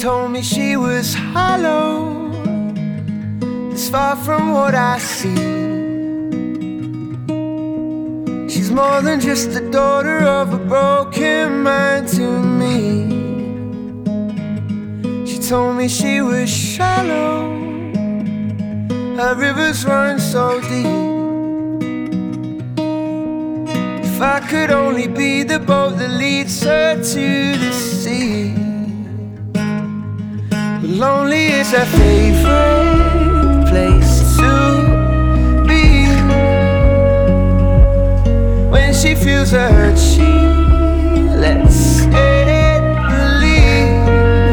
told me she was hollow, it's far from what I see. She's more than just the daughter of a broken mind to me. She told me she was shallow, her rivers run so deep. If I could only be the boat that leads her to the sea. But lonely is her favorite place to be. When she feels hurt, she lets it bleed.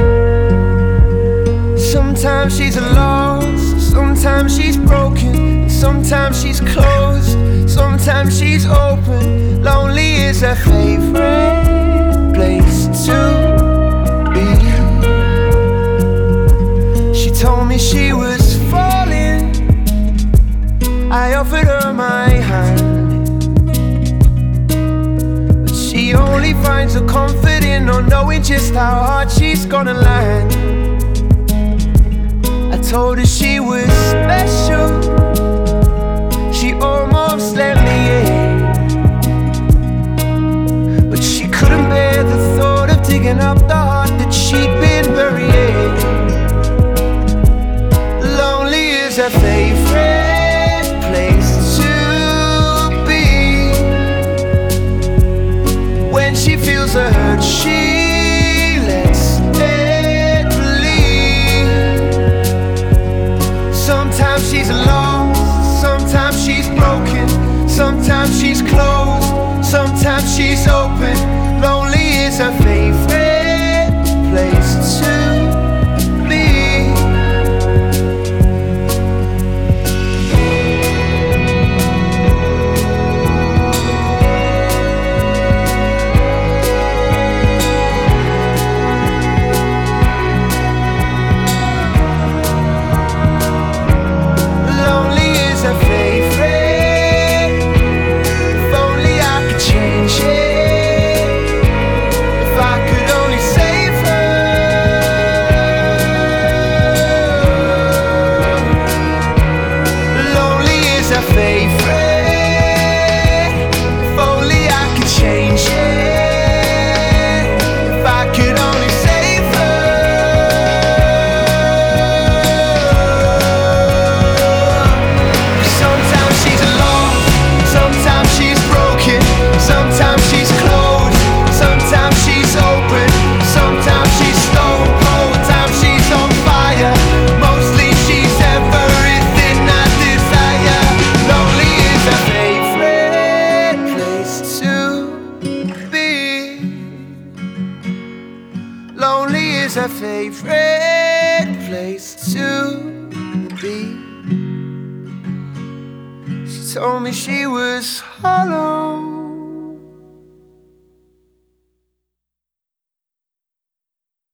Sometimes she's lost, sometimes she's broken, sometimes she's closed, sometimes she's open. Lonely is her favorite place to be. She told me she was falling, I offered her my hand, but she only finds her comfort in not knowing just how hard she's gonna land. I told her she was special, she almost let me in, but she couldn't bear the thought of digging up the heart that she'd been burying. Lonely is her favorite place to be. When she feels her hurt, she lets it bleed. Sometimes she's alone, sometimes she's broken, sometimes she's closed, sometimes she's open. Lonely is her favorite place to be. Lonely is her favorite. If only I could change it, if I could only save her. Lonely is her favorite. If only I could change it, if I could only save her. Sometimes she's alone, sometimes she's broken, sometimes she's closed, sometimes she's open, sometimes she's stone cold, times she's on fire. Mostly she's everything I desire. Lonely is her favorite place to be. Lonely is her favorite place to be. She told me she was hollow,